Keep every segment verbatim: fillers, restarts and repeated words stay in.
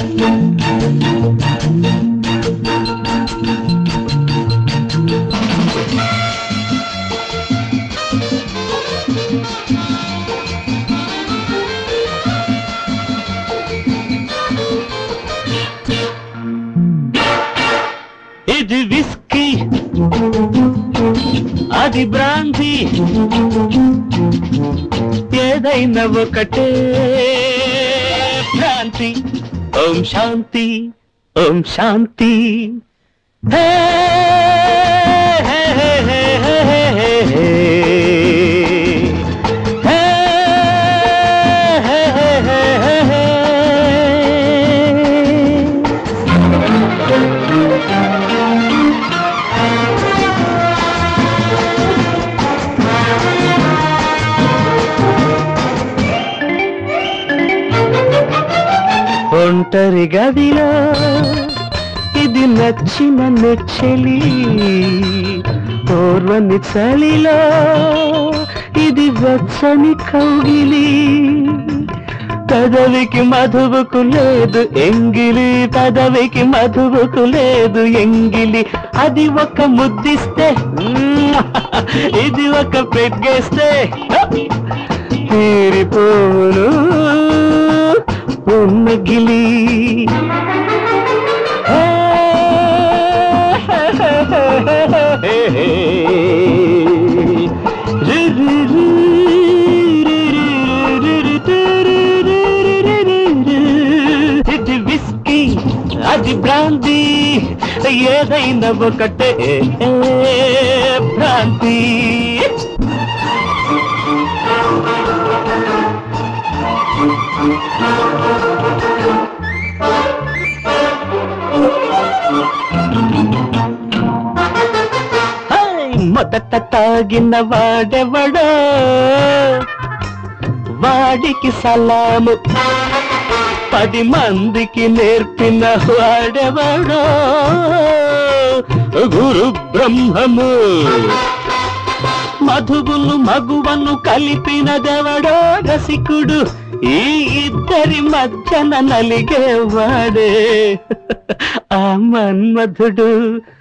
ఇది విస్కీ అది బ్రాందీ ఏదైనా ఒకటే భ్రాంతి. ఓం శాంతి ఓం శాంతి. హే హే హే హే హే హే హే. ఒంటరి గదిలో ఇది నచ్చిన నెచ్చెలి పూర్వని చలిలో ఇది వచ్చని కౌగిలి. పదవికి మధువుకు లేదు ఎంగిలి పదవికి మధువుకు లేదు ఎంగిలి. అది ఒక ముద్దిస్తే ఇది ఒక పెగ్గేస్తే తీరిపోను ఉన్నగిలి. ఇది విస్కీ అది బ్రాందీ ఏదైనా ఒకటే భ్రాంతి. మొదట తాగిన వాడెవడో వాడికి సలాము పది మందికి నేర్పిన వాడెవడో గురు బ్రహ్మము. మధువును మగువను కలిపినదెవడో రసికుడు ఈ ఇద్దరి మధ్యన నలిగేవాడే ఆ మన్మధుడు.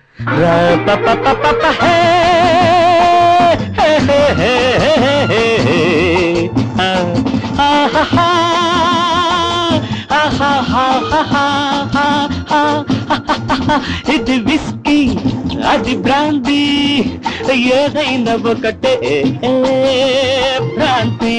ఇది విస్కీ అది బ్రాందీ ఏదైనా ఒకటే భ్రాంతి.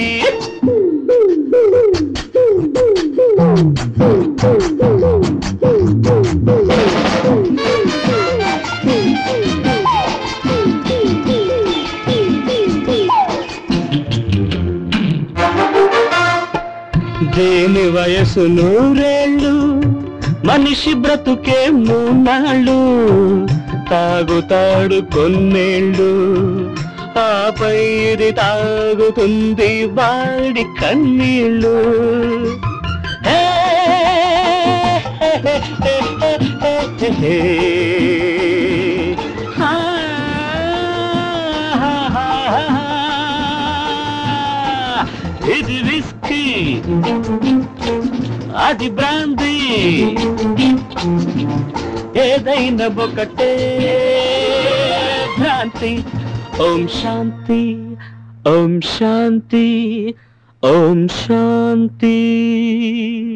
దేని వయసు నూరేళ్ళు మనిషి బ్రతుకే మూనాళ్ళు. తాగుతాడు కొన్నేళ్ళు ఆపై ఇది తాగుతుంది వాడి కన్నీళ్ళు. ఇది విస్కీ అది బ్రాందీ ఏదైనా ఒకటే భ్రాంతి. ఓం శాంతి ఓం శాంతి ఓం శాంతి.